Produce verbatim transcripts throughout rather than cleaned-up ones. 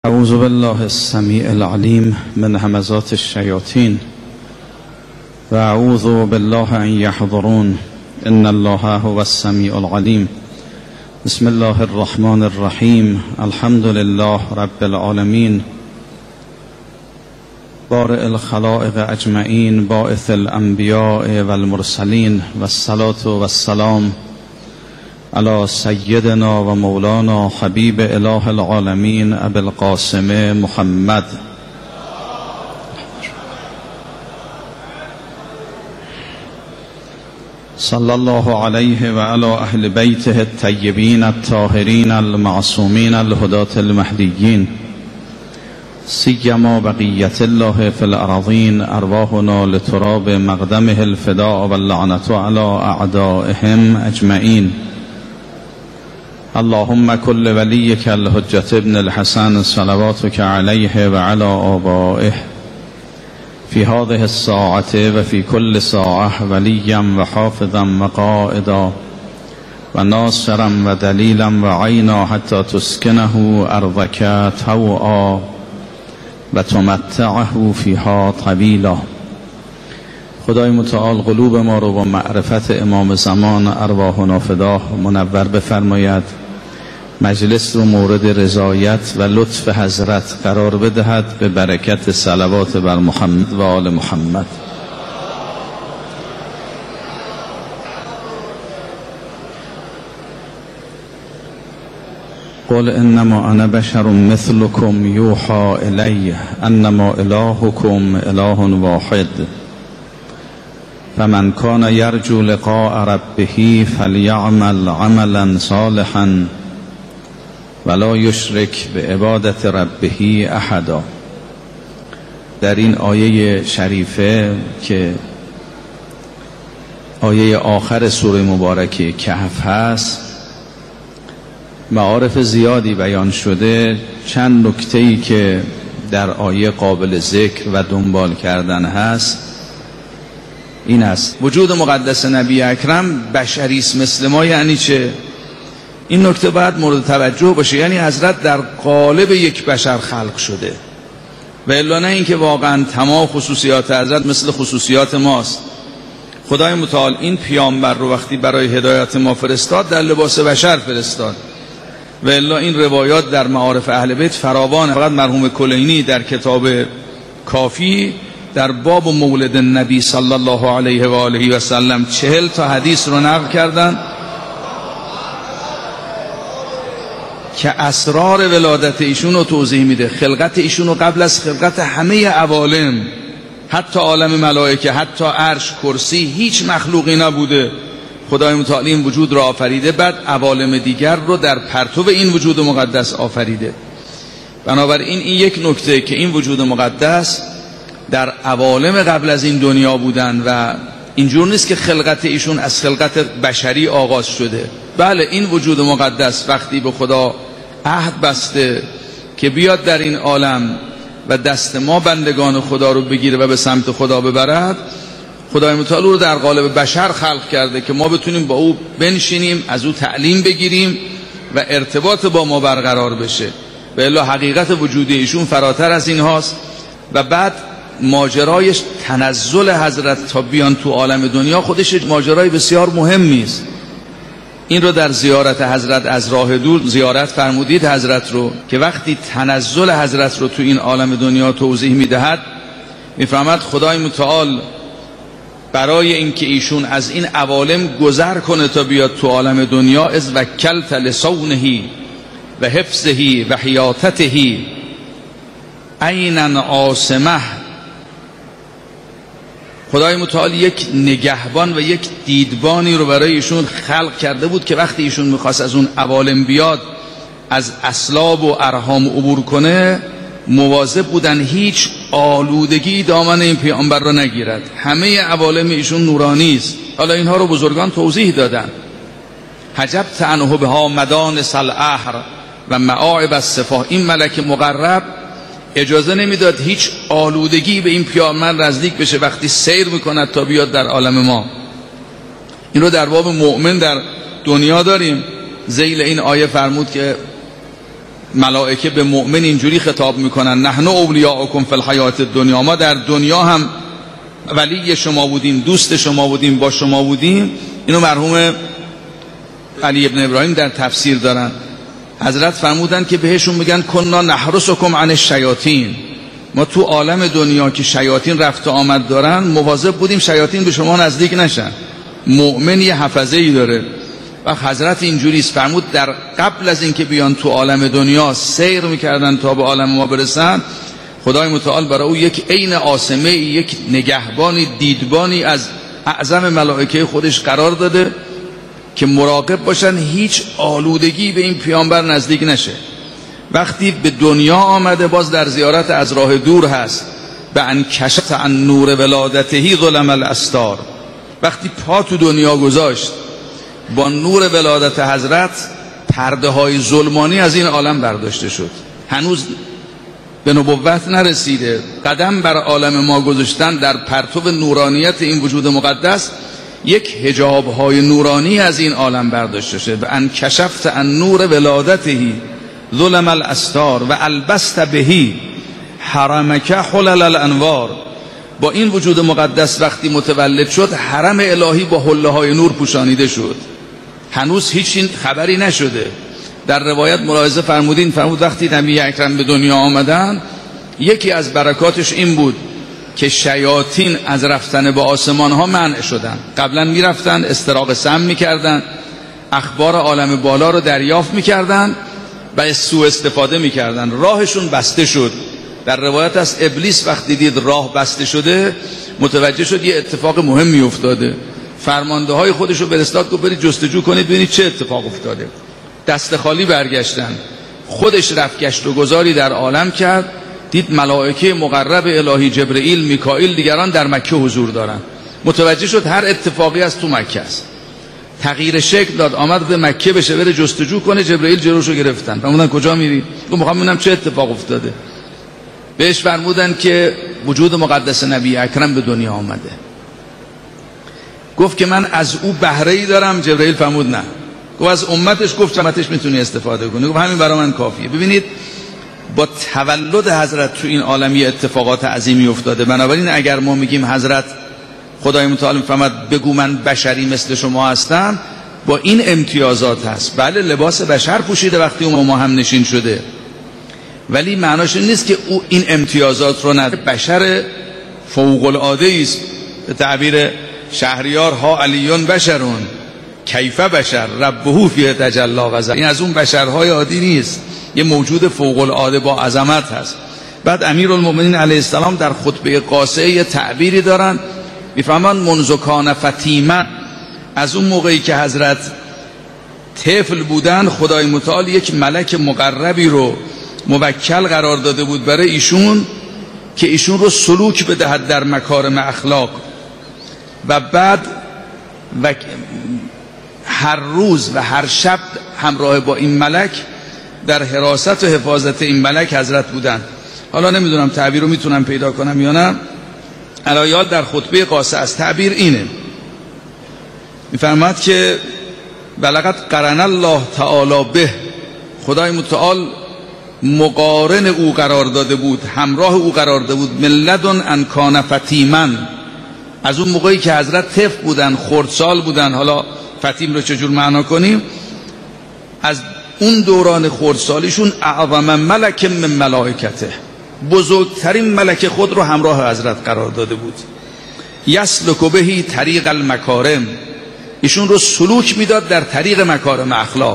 اعوذ بالله السمیع العلیم من همزات الشیاطین و اعوذ بالله ان یحضرون ان الله هو السمیع العلیم. بسم الله الرحمن الرحیم. الحمد لله رب العالمین بارئ الخلائق اجمعین باعث الانبیاء والمرسلین والصلاة والسلام علی سیدنا و مولانا حبیب اله العالمین ابی القاسم محمد صلی الله علیه و علی اهل بیته الطیبین الطاهرین المعصومین الهداة المهدیین سیما بقیت الله فی الارضین ارواحنا لتراب مقدمه الفداء واللعنة علی اعدائهم اجمعین. اللهم كل وليك الحجة ابن الحسن صلواتك عليه وعلى آبائه في هذه الساعة وفي كل ساعة وليا وحافظا وقائدا وناصرا ودليلا وعينا حتى تسكنه أرضك طوعا وتمتعه فيها طويلا. خدای متعال قلوب ما رو با معرفت امام زمان ارواحنا فداه منور بفرماید، مجلس رو مورد رضایت و لطف حضرت قرار بدهد به برکت صلوات بر محمد و آل محمد. قل انما انا بشر مثلكم یوحى الی انما الهكم اله واحد فمن كان يرجو لقاء ربه فليعمل عملا صالحا ولا یشرک بعبادت ربه احدا. در این آیه شریفه که آیه آخر سوره مبارکه کهف هست، معارف زیادی بیان شده. چند نکته‌ای که در آیه قابل ذکر و دنبال کردن هست این است: وجود مقدس نبی اکرم بشری است مثل ما. یعنی چه؟ این نکته باید مورد توجه باشه. یعنی حضرت در قالب یک بشر خلق شده و الا نه اینکه واقعا تمام خصوصیات حضرت مثل خصوصیات ماست. خدای متعال این پیامبر رو وقتی برای هدایت ما فرستاد در لباس بشر فرستاد و الا این روایات در معارف اهل بیت فراوانه. فقط مرحوم کلینی در کتاب کافی در باب مولد نبی صلی الله علیه و آله و سلم چهل تا حدیث رو نقل کردن که اسرار ولادت ایشون رو توضیح میده. خلقت ایشون رو قبل از خلقت همه عوالم، حتی عالم ملائکه، حتی عرش، کرسی، هیچ مخلوقی نبوده. خدای متعال این وجود را آفریده، بعد عوالم دیگر رو در پرتو این وجود مقدس آفریده. بنابراین این یک نکته که این وجود مقدس در عوالم قبل از این دنیا بودن و اینجور نیست که خلقت ایشون از خلقت بشری آغاز شده. بله، این وجود مقدس وقتی به خدا عهد بسته که بیاد در این عالم و دست ما بندگان خدا رو بگیره و به سمت خدا ببرد، خدای متعال رو در قالب بشر خلق کرده که ما بتونیم با او بنشینیم، از او تعلیم بگیریم و ارتباط با ما برقرار بشه. و الا حقیقت وجودی ایشون فراتر از این هاست. و بعد ماجرای تنزل حضرت تا بیان تو عالم دنیا خودش ماجرای بسیار مهمی است. این رو در زیارت حضرت از راه دور زیارت فرمودید حضرت رو که وقتی تنزل حضرت رو تو این عالم دنیا توضیح میدهد میفهمد خدای متعال برای اینکه ایشون از این عوالم گذر کنه تا بیاد تو عالم دنیا، از وکلت لصونه و حفظه و حیاتته عینا عاصمه، خدای متعال یک نگهبان و یک دیدبانی رو برای ایشون خلق کرده بود که وقتی ایشون میخواست از اون عوالم بیاد، از اصلاب و ارحام عبور کنه، مواظب بودن هیچ آلودگی دامن این پیامبر رو نگیرد. همه عوالم ایشون نورانی است. حالا اینها رو بزرگان توضیح دادن. حجبت عنه بها مدانس الاحر و معاعب السفاه. این ملک مقرب اجازه نمیداد هیچ آلودگی به این پیامبر نزدیک بشه وقتی سیر میکند تا بیاد در عالم ما. این رو در باب مؤمن در دنیا داریم. ذیل این آیه فرمود که ملائکه به مؤمن اینجوری خطاب میکنن نحن اولیاءکم فی الحیات الدنیا، ما در دنیا هم ولی شما بودیم، دوست شما بودیم، با شما بودیم. اینو مرحوم علی ابن ابراهیم در تفسیر دارن. حضرت فرمودن که بهشون میگن کنا نحرسکم عن الشیاطین، ما تو عالم دنیا که شیاطین رفت و آمد دارن مواظب بودیم شیاطین به شما نزدیک نشن. مؤمن یه حفظه ای داره. و حضرت اینجوری فرمود در قبل از اینکه بیان تو عالم دنیا سیر میکردن تا به عالم ما برسن، خدای متعال برای او یک عین عاصمه، یک نگهبانی، دیدبانی از اعظم ملائکه خودش قرار داده که مراقب باشن هیچ آلودگی به این پیامبر نزدیک نشه. وقتی به دنیا آمده باز در زیارت از راه دور هست، به ان کشف عن نور ولادته ظلم الاستار، وقتی پا تو دنیا گذاشت با نور ولادت حضرت پرده های ظلمانی از این عالم برداشته شد. هنوز به نبوت نرسیده، قدم بر عالم ما گذاشتن در پرتو نورانیت این وجود مقدس، یک حجاب های نورانی از این عالم برداشته شد. و ان کشفت عن نور ولادته ظلم الاستار و البست بهی حرمک حلل الانوار، با این وجود مقدس وقتی متولد شد حرم الهی با حله های نور پوشانیده شد. هنوز هیچ این خبری نشده. در روایت ملاحظه فرمودین، فرمود وقتی نبی اکرم به دنیا آمدن یکی از برکاتش این بود که شیاطین از رفتن به آسمان ها منع شدن. قبلا می رفتن استراق سم می کردن، اخبار عالم بالا رو دریافت می کردن و سوء استفاده می کردن. راهشون بسته شد. در روایت از ابلیس وقتی دید راه بسته شده متوجه شد یه اتفاق مهمی افتاده. فرمانده های خودش رو فرستاد گفت برید جستجو کنید ببینید چه اتفاق افتاده. دست خالی برگشتن. خودش رفت گشت و گذاری در عالم کرد، دید ملائکه مقرب الهی جبرئیل، میکائیل، دیگران در مکه حضور دارن. متوجه شد هر اتفاقی از تو مکه است. تغییر شکل داد، آمد به مکه بشه بره جستجو کنه. جبرئیل جلوشو گرفتن. فرمودن کجا میری؟ گفت میخوام ببینم چه اتفاق افتاده. بهش فرمودن که وجود مقدس نبی اکرم به دنیا آمده. گفت که من از او بهره ای دارم. جبرئیل فرمود نه. گفت از امتش. گفت امتش میتونی استفاده کنی. گفت همین برای من کافیه. ببینید با تولد حضرت تو این عالمی اتفاقات عظیمی افتاده. بنابراین اگر ما میگیم حضرت خدای متعال میفرماد بگو من بشری مثل شما هستم، با این امتیازات هست. بله لباس بشر پوشیده وقتی اون ما هم نشین شده، ولی معناش این نیست که او این امتیازات رو نداره. بشر فوق العاده است. به تعبیر شهریار ها علیون بشرون کیف بشر ربه فی تجلا غزل، این از اون بشرهای عادی نیست، یه موجود فوق العاده با عظمت هست. بعد امیرالمومنین علیه السلام در خطبه قاصعه یه تعبیری دارن، میفهمن منذ کان فتیما، از اون موقعی که حضرت طفل بودن خدای متعال یک ملک مقربی رو موکل قرار داده بود برای ایشون که ایشون رو سلوک بدهد در مکارم اخلاق، و بعد و هر روز و هر شب همراه با این ملک در حراست و حفاظت این ملک حضرت بودن. حالا نمیدونم تعبیر رو میتونم پیدا کنم یا نه. علایال در خطبه قاصعه از تعبیر اینه، میفرماد که بلغت قرن الله تعالی به، خدای متعال مقارن او قرار داده بود، همراه او قرار داده بود، من لدن ان کان فتیمن، از اون موقعی که حضرت طفل بودن، خردسال بودن. حالا فتیم رو چجور معنا کنیم؟ از اون دوران خردسالیشون اعظم ملک من ملائکته، بزرگترین ملک خود رو همراه حضرت قرار داده بود. یسلک بهی طریق المکارم، ایشون رو سلوک میداد در طریق مکارم اخلاق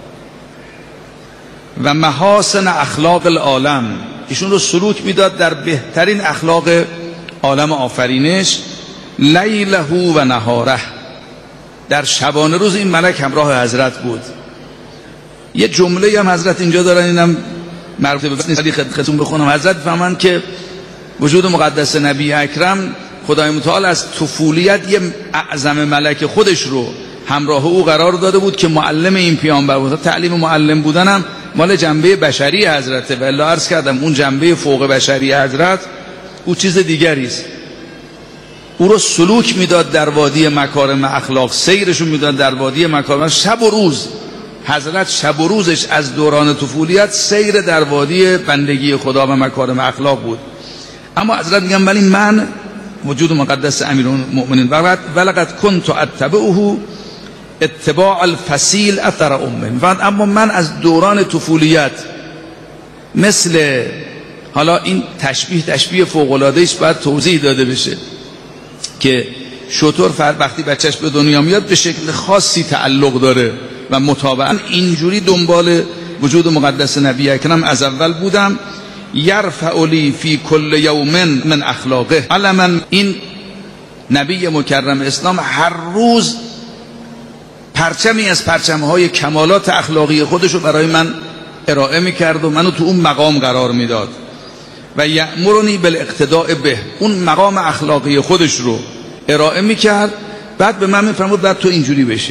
و محاسن اخلاق العالم، ایشون رو سلوک میداد در بهترین اخلاق عالم آفرینش. لیله و نهاره، در شبانه روز این ملک همراه حضرت بود. یه جمله هم حضرت اینجا دارن، اینم مربوط به بس نیست خدمتتون بخونم. حضرت فهمند که وجود مقدس نبی اکرم خدای متعال از طفولیت یه اعظم ملک خودش رو همراه او قرار داده بود که معلم این پیامبر بود. تعلیم معلم بودنم مال جنبه بشری حضرته، و الا عرض کردم اون جنبه فوق بشری حضرت او چیز دیگری است. او رو سلوک میداد در وادی مکارم اخلاق، سیرشون میداد در وادی مکارم، شب و روز حضرت شب و روزش از دوران طفولیت سیر در وادی بندگی خدا و مکارم اخلاق بود. اما حضرت میگن ولی من وجود مقدس امیرالمؤمنین ولقد کنت اتبعه اتباع الفصیل اثر امه، اما من از دوران طفولیت مثل، حالا این تشبیه تشبیه فوق العاده است، باید توضیح داده بشه که شطور فرد وقتی بچهش به دنیا میاد به شکل خاصی تعلق داره و مطابقاً اینجوری دنبال وجود مقدس نبی اکرم از اول بودم. یرفع لی فی کل یوم من اخلاقه، علما این نبی مکرم اسلام هر روز پرچمی از پرچمهای کمالات اخلاقی خودش رو برای من ارائه میکرد و منو تو اون مقام قرار میداد و یأمرنی بالاقتداء به، اون مقام اخلاقی خودش رو ارائه میکرد، بعد به من میفرمود بعد تو اینجوری بشی.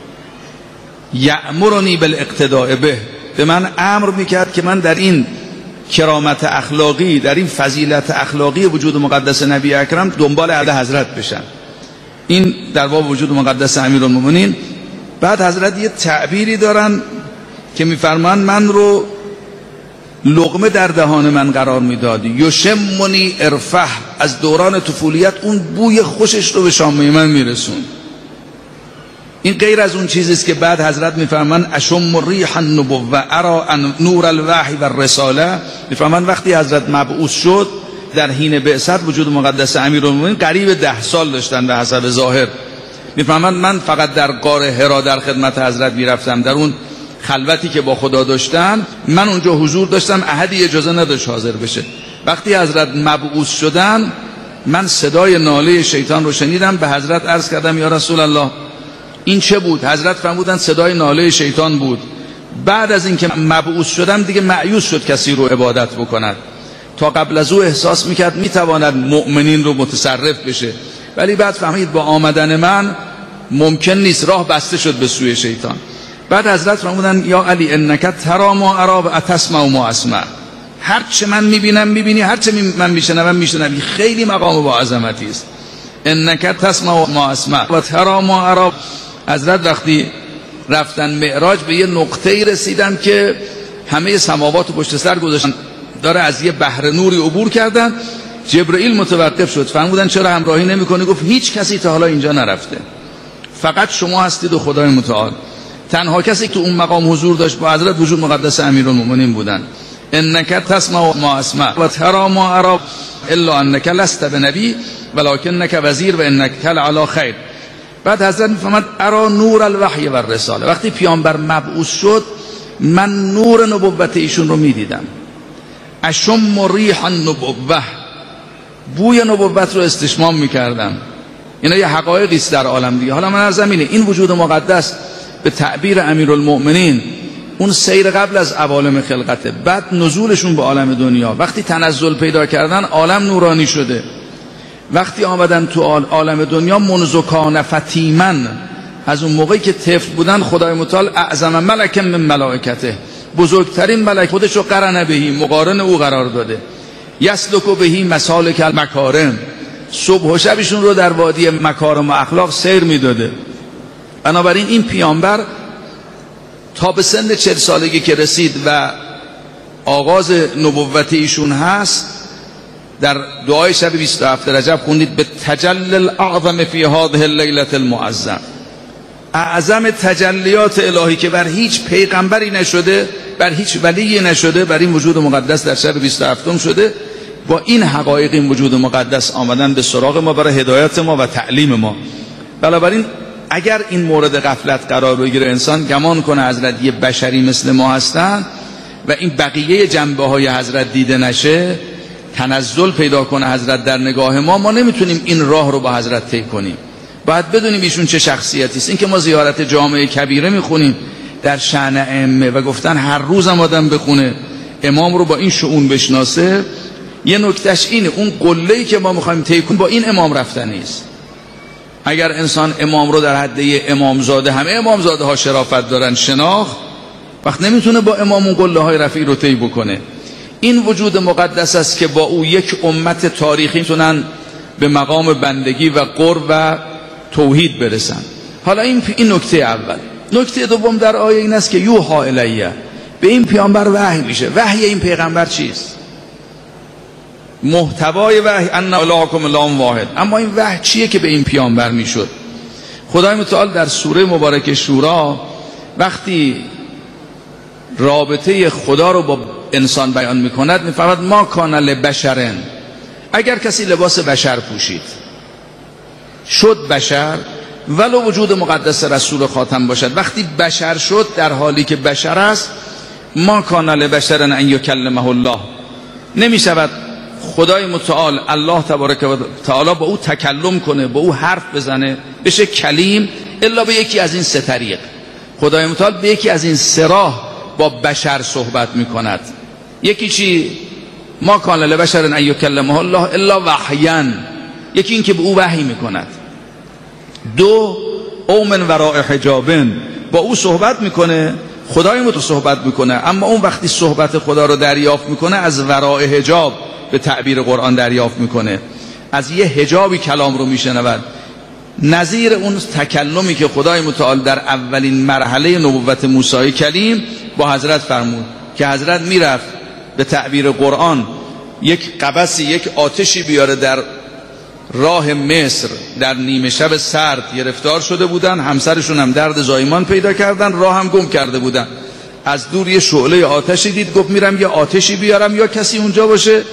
یأمرنی بالاقتداء به، به من امر میکرد که من در این کرامت اخلاقی، در این فضیلت اخلاقی وجود مقدس نبی اکرم دنبال عهد حضرت بشن. این در باب وجود مقدس امیرالمؤمنین. بعد حضرت یه تعبیری دارن که میفرمان من رو لقمه در دهان من قرار میداد، یشمنی ارفح، از دوران طفولیت اون بوی خوشش رو به شامه من میرسون. این غیر از اون چیزیست که بعد حضرت میفرمان اشم ریح النبوه ارا نور الوحی و الرساله. میفرمان وقتی حضرت مبعوث شد در حین بعثت وجود مقدس امیرالمؤمنین قریب ده سال داشتن به حسب ظاهر. میفرمان من فقط در غار حرا در خدمت حضرت میرفتم، در اون خلوتی که با خدا داشتن من اونجا حضور داشتم، احدی اجازه نداشت حاضر بشه. وقتی حضرت مبعوث شدن من صدای ناله شیطان رو شنیدم، به حضرت عرض کردم یا رسول الله این چه بود؟ حضرت فرمودن صدای ناله شیطان بود. بعد از اینکه مبعوث شدم دیگه مایوس شد کسی رو عبادت بکند. تا قبل از او احساس میکرد میتواند مؤمنین رو متصرف بشه، ولی بعد فهمید با آمدن من ممکن نیست، راه بسته شد به سوی شیطان. بعد حضرت فرمودن یا علی انک ترا ما ارا و تسمع ما اسمع، هر چه من میبینم میبینی، هر چه من میشنوم میشنوی. خیلی مقام با عظمتی است. انک تسمع ما اسمع و ترا ما ارا. حضرت وقتی رفتن معراج به یه نقطه‌ای رسیدن که همه سماوات رو پشت سر گذاشتن، داره از یه بحر نوری عبور کردن. جبرئیل متوقف شد، فرمودن چرا همراهی نمی‌کنی؟ گفت هیچ کسی تا حالا اینجا نرفته، فقط شما هستید و خدای متعال. تنها کسی که تو اون مقام حضور داشت با حضرت وجود مقدس امیرالمؤمنین بودن. انک تسمع ما اسمع و ترا ما ارا الا انک لست بنبی ولکنک وزیر و انک علی خیر. بعد حضرت میفهمد ارا نور الوحی و الرساله، وقتی پیامبر مبعوث شد من نور نبوت ایشون رو میدیدم. اشم ریح النبوه، بوی نبوت رو استشمام میکردم. اینا یه حقایقی است در عالم دیگه. حالا من از زمینه این وجود مقدس به تعبیر امیرالمؤمنین اون سیر قبل از عوالم خلقته، بعد نزولشون به عالم دنیا، وقتی تنزل پیدا کردن عالم نورانی شده. وقتی آمدن تو عالم دنیا منذ کان فتیمن، از اون موقعی که طفل بودن خدای متعال اعظم ملک من ملائکته، بزرگترین ملک خودش رو قرن بهی، مقارن او قرار داده. یسلک بهی مسالک المکارم، صبح و شبشون رو در وادی مکارم و اخلاق سیر میداده. بنابراین این پیامبر تا به سن چهل سالگی که رسید و آغاز نبوت ایشون هست، در دعای شب بیست و هفت رجب خوندید به تجلی الاعظم فی هذه اللیله المعظم، اعظم تجلیات الهی که بر هیچ پیغمبری نشده، بر هیچ ولی نشده، بر این وجود مقدس در شب بیست و هفتم شده. با این حقایق این وجود مقدس آمدن به سراغ ما برای هدایت ما و تعلیم ما. بنابراین اگر این مورد غفلت قرار بگیره انسان گمان کنه حضرت یه بشری مثل ما هستن و این بقیه جنبه های حضرت دیده نشه، تنزل پیدا کنه حضرت در نگاه ما، ما نمیتونیم این راه رو با حضرت طی کنیم. باید بدونیم ایشون چه شخصیتی است. این که ما زیارت جامعه کبیره میخونیم در شأن ائمه و گفتن هر روزم آدم بخونه امام رو با این شؤون بشناسه، یه نکتهش اینه اون قله‌ای که ما میخوایم طی کنیم با این امام رفتن نیست. اگر انسان امام رو در حده امامزاده، همه امامزاده ها شرافت دارن، شناخت، وقت نمیتونه با امام اون قله های رفیع رو طی بکنه. این وجود مقدس است که با او یک امت تاریخی میتونن به مقام بندگی و قرب و توحید برسن. حالا این این نکته اول. نکته دوم در آیه این است که یوحا الیه، به این پیامبر وحی میشه. وحی این پیغمبر چیست؟ محتوای وحی ان الهکم اله واحد، اما این وحی چیه که به این پیامبر میشد؟ خدای متعال در سوره مبارکه شورا وقتی رابطه خدا رو با انسان بیان میکند میفرماید ما کان لبشرن، اگر کسی لباس بشر پوشید شد بشر، ولو وجود مقدس رسول خاتم باشد، وقتی بشر شد در حالی که بشر است، ما کان لبشرن ان یکلمه الله، نمی شود خدای متعال الله تبارک و تعالی با او تکلم کنه، با او حرف بزنه، بشه کلیم، الا به یکی از این سه طریق. خدای متعال به یکی از این سه راه با بشر صحبت می کند. یکی چی؟ ما کان لبشر ان یکلمه الله الا وحیا، یکی این که به او وحی می کند. دو، او من وراء حجابن، با او صحبت میکنه، خدای متعال صحبت میکنه، اما اون وقتی صحبت خدا رو دریافت میکنه از وراء حجاب به تعبیر قرآن دریافت میکنه، از یه حجابی کلام رو میشنود، نظیر اون تکلمی که خدای متعال در اولین مرحله نبوت موسی کلیم با حضرت فرمود که حضرت میرفت به تعبیر قرآن یک قبسی، یک آتشی بیاره در راه مصر، در نیمه شب سرد گرفتار شده بودن، همسرشون هم درد زایمان پیدا کردن، راه هم گم کرده بودن. از دور یه شعله آتشی دید، گفت میرم یه آتشی بیارم یا کسی اونجا باشه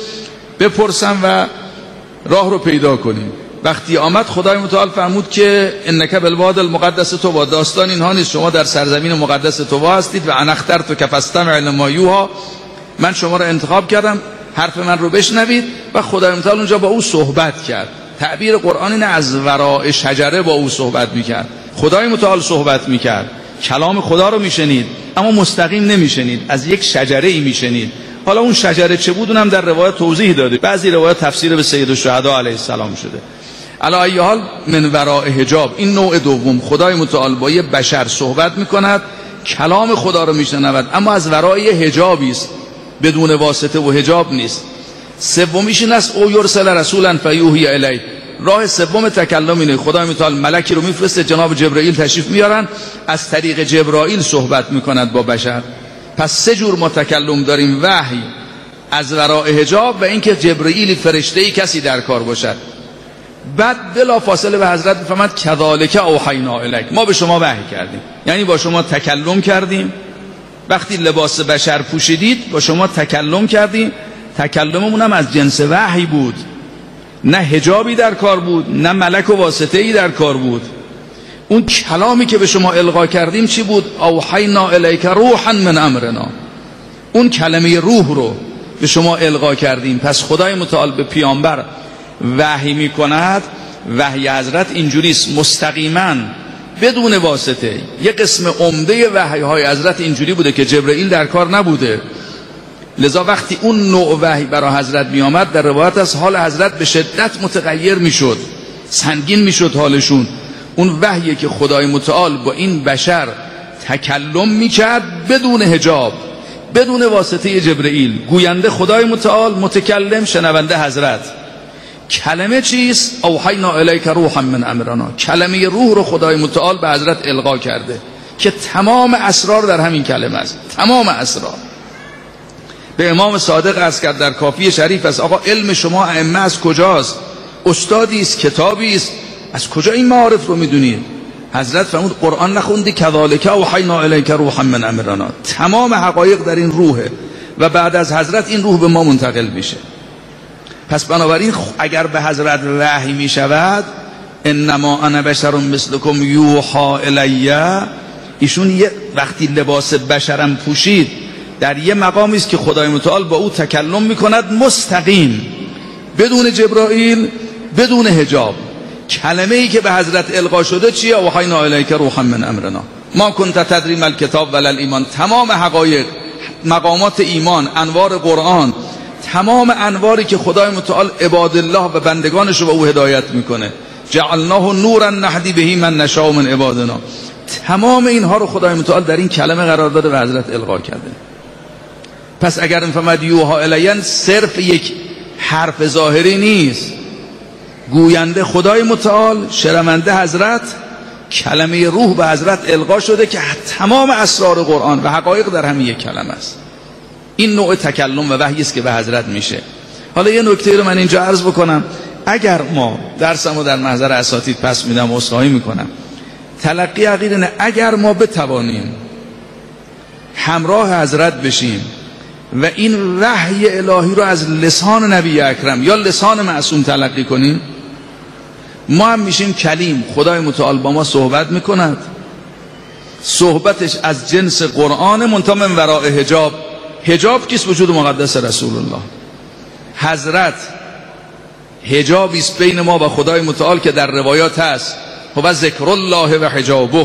بپرسم و راه رو پیدا کنیم. وقتی آمد خدای متعال فرمود که انک بالواد المقدس طوی، داستان اینها نیست، شما در سرزمین مقدس طوی هستید و انا اخترتک فاستمع لما یوحی، من شما رو انتخاب کردم حرف من رو بشنوید. و خدای متعال اونجا با او صحبت کرد. تعبیر قرآن اینه از وراء شجره با او صحبت میکرد. خدای متعال صحبت میکرد، کلام خدا رو میشنید اما مستقیم نمیشنید، از یک شجره ای میشنید. حالا اون شجره چه بود اونم در روایت توضیح داده، بعضی روایت تفسیر به سید الشهدا علیه السلام شده. علی ای حال من وراء حجاب، این نوع دوم، خدای متعال با یه بشر صحبت میکند، کلام خدا رو میشنود اما از ورای حجابی است، بدون واسطه و حجاب نیست. سومیش این است او یرسل رسولا فیوحی الیه، راه سوم تکلم اینه، خدای متعال ملکی رو میفرسته، جناب جبرئیل تشریف میارن، از طریق جبرائیل صحبت میکند با بشر. پس سه جور ما تکلم داریم، وحی، از وراء حجاب و اینکه جبرئیل فرشته‌ای کسی در کار باشد. بعد بلا فاصله به حضرت میفرماد کذالک اوحینا الیک، ما به شما وحی کردیم، یعنی با شما تکلم کردیم، وقتی لباس بشر پوشیدید با شما تکلم کردیم، تکلممون هم از جنس وحی بود، نه حجابی در کار بود، نه ملک و واسطه‌ای در کار بود. اون کلامی که به شما القا کردیم چی بود؟ اوحینا الیک روحا من امرنا، اون کلمه روح رو به شما القا کردیم. پس خدای متعال به پیامبر وحی می کند. وحی حضرت اینجوریست، مستقیما بدون واسطه. یک قسم عمده وحی های حضرت اینجوری بوده که جبرئیل در کار نبوده، لذا وقتی اون نوع وحی برای حضرت می آمد در روایت از حال حضرت به شدت متغیر می شد، سنگین می شد حالشون. اون وحیی که خدای متعال با این بشر تکلم می کرد بدون حجاب، بدون واسطه جبرئیل، گوینده خدای متعال، متکلم شنونده حضرت. کلمه چیست؟ اوحینا الیک روحا من امرنا، کلمه روح رو خدای متعال به حضرت القا کرده که تمام اسرار در همین کلمه است، تمام اسرار. به امام صادق عرض کرد در کافی شریف است، آقا علم شما ائمه از کجاست؟ استادی است، کتابی است، از کجا این معارف رو میدونید؟ حضرت فرمود قرآن نخوندی؟ کذالک اوحینا الیک روحا من امرنا، تمام حقایق در این روحه و بعد از حضرت این روح به ما منتقل میشه. پس بنابراین اگر به حضرت وحی می شود انما انا بشر مثلکم یوحی الیه، ایشون یه وقتی لباس بشرم پوشید در یه مقامی است که خدای متعال با او تکلم می کند مستقیم، بدون جبرائیل، بدون حجاب. کلمه ای که به حضرت القا شده چیه؟ اوحینا الیک روحا من امرنا ما کنت تدری ما الکتاب ولا الایمان، تمام حقایق، مقامات ایمان، انوار قرآن، تمام انواری که خدای متعال عباد الله و بندگانش رو به او هدایت میکنه، جعلناه نورا نهدی به من نشاء من عبادنا، تمام اینها رو خدای متعال در این کلمه قرار داده و حضرت القا کرده. پس اگر انفرماد یوحی الیه صرف یک حرف ظاهری نیست، گوینده خدای متعال، شنونده حضرت، کلمه روح به حضرت القا شده که تمام اسرار قرآن و حقایق در همین یک کلمه است. این نوع تکلم و وحی است که به حضرت میشه. حالا یه نکته رو من اینجا عرض بکنم. اگر ما درسمو در محضر اساتید پس میدم و عذرخواهی میکنم، تلقی عقیده نه، اگر ما بتوانیم همراه حضرت بشیم و این وحی الهی رو از لسان نبی اکرم یا لسان معصوم تلقی کنیم، ما هم میشیم کلیم. خدای متعال با ما صحبت میکند، صحبتش از جنس قرآن منتها من وراء حجاب. حجاب کیست؟ وجود مقدس رسول الله. حضرت حجابی است بین ما و خدای متعال که در روایات هست هو ذکر الله و حجابه.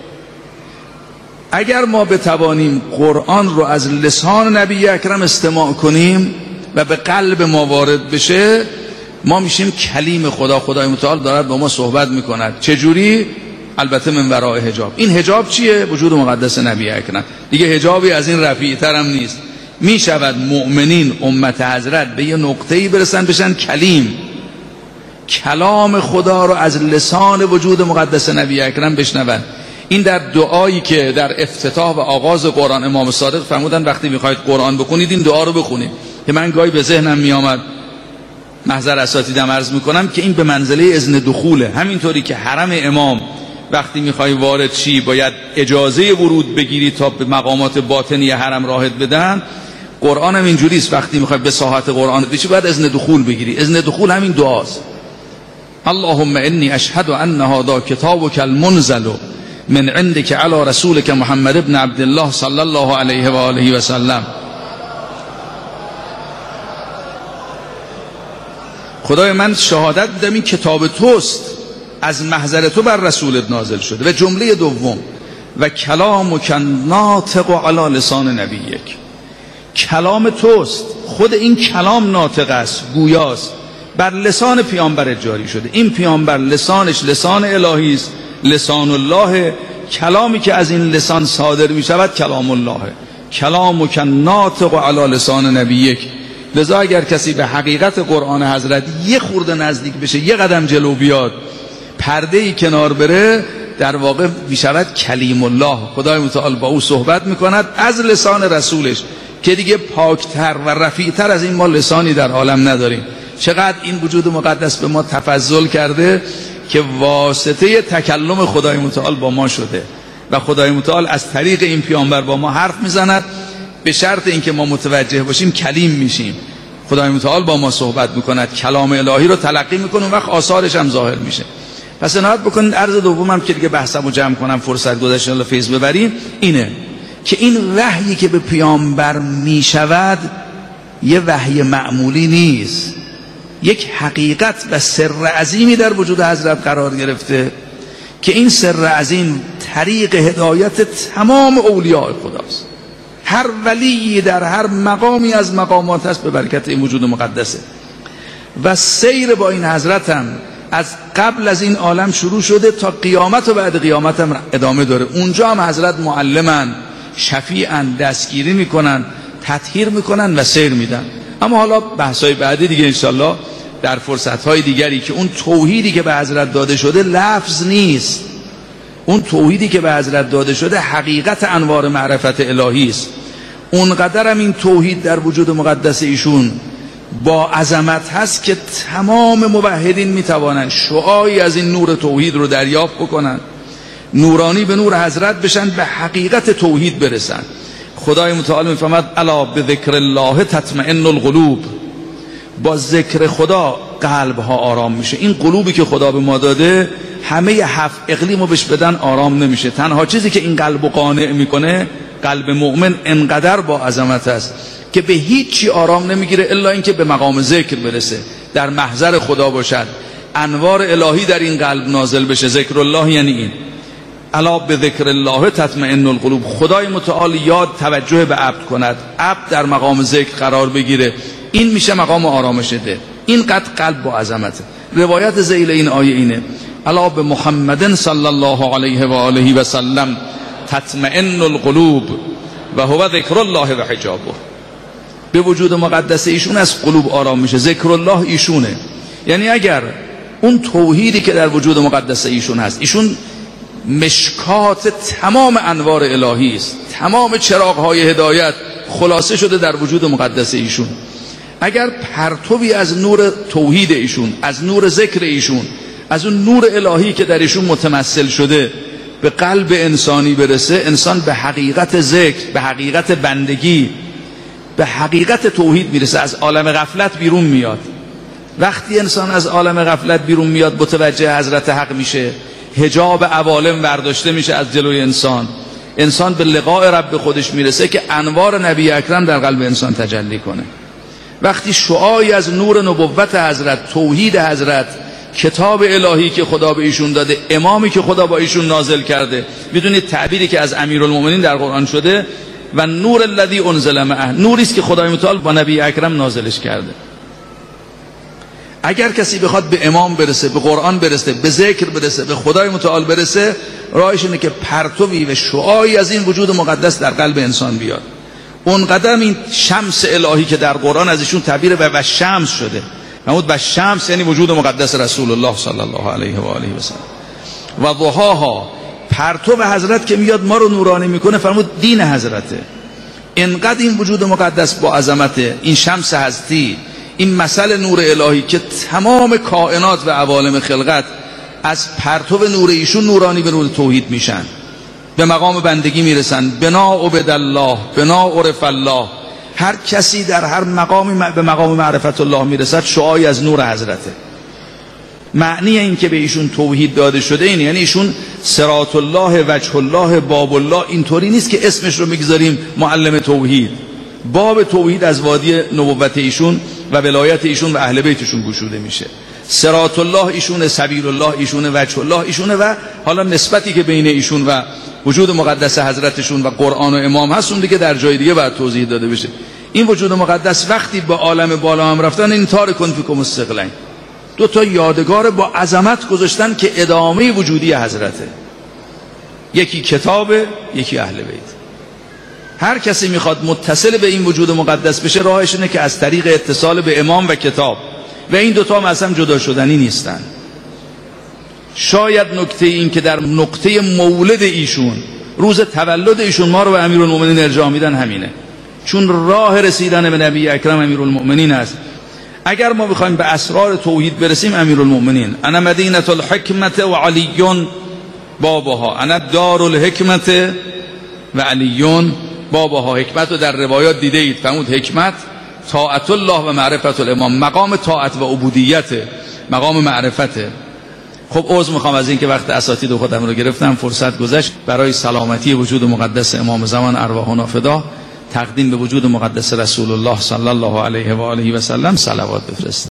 اگر ما بتوانیم قرآن رو از لسان نبی اکرم استماع کنیم و به قلب ما وارد بشه، ما میشیم کلیم خدا. خدای متعال دارد با ما صحبت میکند. چجوری؟ البته من وراء حجاب. این حجاب چیه؟ وجود مقدس نبی اکرم. دیگه حجابی از این رفیع تر هم نیست. میشود مؤمنین امت حضرت به یه نقطه‌ای برسن بشن کلیم، کلام خدا رو از لسان وجود مقدس نبی اکرم بشنون. این در دعایی که در افتتاح و آغاز قرآن امام صادق فرمودن وقتی میخواید قرآن بخونید این دعا رو بخونید، که من گاهی به ذهنم میآمد محضر اساتیدم عرض میکنم که این به منزله اذن دخوله. همینطوری که حرم امام وقتی میخوای وارد شی باید اجازه ورود بگیری تا به مقامات باطنی حرم راهت بدن، قرآن هم اینجوری است. وقتی میخوای به ساحت قرآن بشی باید اذن دخول بگیری. اذن دخول همین دعاست. اللهم انی اشهد ان هذا کتابک المنزل من عندك علی رسولك محمد ابن عبد الله صلی الله علیه و آله و سلم. خدای من شهادت میدم این کتاب توست، از محضر تو بر رسولت نازل شده. و جمله دوم و کلامک ناطق علی لسان نبیک، کلام توست. خود این کلام ناطق است، گویاست، بر لسان پیامبر جاری شده. این پیامبر لسانش لسان الهی است، لسان الله. کلامی که از این لسان صادر می شود کلام الله. کلامک ناطق علی لسان نبیک. لذا اگر کسی به حقیقت قرآن حضرت یه خورده نزدیک بشه، یه قدم جلو بیاد، پرده ای کنار بره، در واقع می شود کلیم الله. خدای متعال با او صحبت می کند از لسان رسولش که دیگه پاکتر و رفیعتر از این ما لسانی در عالم نداریم. چقدر این وجود مقدس به ما تفضل کرده که واسطه تکلم خدای متعال با ما شده و خدای متعال از طریق این پیامبر با ما حرف میزند. به شرط اینکه ما متوجه باشیم کلیم میشیم. خدای متعال با ما صحبت میکند، کلام الهی رو تلقی میکنه، اون وقت آثارش هم ظاهر میشه. پس عنایت بکنید. عرض دومم که دیگه بحثمو جمع کنم، فرصت گذشت الله فیض ببریم، اینه که این وحیی که به پیامبر میشود یه وحی معمولی نیست. یک حقیقت و سر عظیمی در وجود حضرت قرار گرفته که این سر عظیم طریق هدایت تمام اولیاء خداست. هر ولی در هر مقامی از مقامات هست به برکت این وجود مقدسه. و سیر با این حضرت هم از قبل از این عالم شروع شده تا قیامت و بعد قیامت هم ادامه داره. اونجا هم حضرت معلمن، شفیعن، دستگیری میکنن، تطهیر میکنن و سیر میدن. اما حالا بحثای بعدی دیگه انشالله در فرصتهای دیگری که اون توحیدی که به حضرت داده شده لفظ نیست. اون توحیدی که به حضرت داده شده حقیقت انوار معرفت الهی است. اونقدر هم این توحید در وجود مقدس ایشون با عظمت هست که تمام موحدین میتوانند شعاعی از این نور توحید رو دریافت بکنن، نورانی به نور حضرت بشن، به حقیقت توحید برسن. خدای متعال میفرماد الا بذکر الله تطمئن القلوب. با ذکر خدا قلب ها آرام میشه. این قلوبی که خدا به ما داده همه هفت اقلیمو بهش بدن آرام نمیشه. تنها چیزی که این قلبو قانع میکنه قلب مؤمن انقدر با عظمت است که به هیچ چی آرام نمیگیره الا اینکه به مقام ذکر برسه، در محضر خدا باشد، انوار الهی در این قلب نازل بشه. ذکر الله یعنی این. الا به ذکر الله تطمئن القلوب. خدای متعال یاد توجه به عبد کند، عبد در مقام ذکر قرار بگیره، این میشه مقام آرامش ده. این قد قلب با عظمته. روایت ذیل این آیه اینه الا به محمد صلی الله علیه و آله و سلم تطمئن القلوب و هو ذکر الله و حجابه. به وجود مقدس ایشون از قلوب آرام میشه. ذکر الله ایشونه. یعنی اگر اون توحیدی که در وجود مقدس ایشون هست، ایشون مشکات تمام انوار الهی است. تمام چراغ‌های هدایت خلاصه شده در وجود مقدس ایشون. اگر پرتوی از نور توحید ایشون، از نور ذکر ایشون، از اون نور الهی که در ایشون متمثل شده به قلب انسانی برسه، انسان به حقیقت ذکر، به حقیقت بندگی، به حقیقت توحید میرسه، از عالم غفلت بیرون میاد. وقتی انسان از عالم غفلت بیرون میاد متوجه حضرت حق میشه، حجاب عوالم برداشته میشه از جلوی انسان، انسان به لقاء رب خودش میرسه که انوار نبی اکرم در قلب انسان تجلی کنه. وقتی شعاعی از نور نبوت حضرت، توحید حضرت، کتاب الهی که خدا به ایشون داده، امامی که خدا با ایشون نازل کرده، میدونید تعبیری که از امیرالمومنین در قرآن شده و نور الذی انزل معه، نوری است که خدای متعال با نبی اکرم نازلش کرده. اگر کسی بخواد به امام برسه، به قرآن برسه، به ذکر برسه، به خدای متعال برسه، راهش اینه که پرتوی و شعاعی از این وجود مقدس در قلب انسان بیاد. اون قدم این شمس الهی که در قرآن از ایشون تعبیر به و شمس شده، نمود و شمس یعنی وجود مقدس رسول الله صلی الله علیه و آله و سلم. و ضحاها، پرتو حضرت که میاد ما رو نورانی میکنه، فرمود دین حضرته. اینقدر این وجود مقدس با عظمت این شمس هستی، این مثل نور الهی که تمام کائنات و عوالم خلقت از پرتو نور ایشون نورانی به نور توحید میشن، به مقام بندگی میرسن. بنا عبد الله، بنا عرف الله. هر کسی در هر مقامی به مقام معرفت الله میرسد، شعاعی از نور حضرته. معنی این که به ایشون توحید داده شده این یعنی ایشون صراط الله، وجه الله، باب الله. اینطوری نیست که اسمش رو میگذاریم معلم توحید. باب توحید از وادی نبوت ایشون و ولایت ایشون و اهل بیتشون گشوده میشه. صراط الله ایشونه، سبیل الله ایشونه، وجه الله ایشونه و حالا نسبتی که بین ایشون و وجود مقدس حضرتشون و قرآن و امام هست اون دیگه در جای دیگه باید توضیح داده بشه. این وجود مقدس وقتی به عالم بالا هم رفتن، این تارکون فیکم الثقلین، دو تا یادگار با عظمت گذاشتن که ادامه وجودی حضرته. یکی کتاب، یکی اهل بیت. هر کسی میخواد متصل به این وجود مقدس بشه، راهش اینه که از طریق اتصال به امام و کتاب، و این دوتا هم اصلا جدا شدنی نیستن. شاید نکته این که در نقطه مولد ایشون، روز تولد ایشون، ما رو به امیرالمومنین ارجاع میدن همینه، چون راه رسیدن به نبی اکرم امیرالمومنین است. اگر ما بخوایم به اسرار توحید برسیم، امیرالمومنین انا مدینه الحکمت و علیون بابها، انا دار الحکمت و علیون بابها. حکمت رو در روایات دیده اید، فرمود حکمت طاعت الله و معرفت الامام، مقام طاعت و عبودیت، مقام معرفته. خب عذر میخوام از این که وقت اساتید خودم رو گرفتم، فرصت گذشت. برای سلامتی وجود مقدس امام زمان ارواحنا فدا، تقدیم به وجود مقدس رسول الله صلی الله علیه و آله و سلم صلوات بفرست.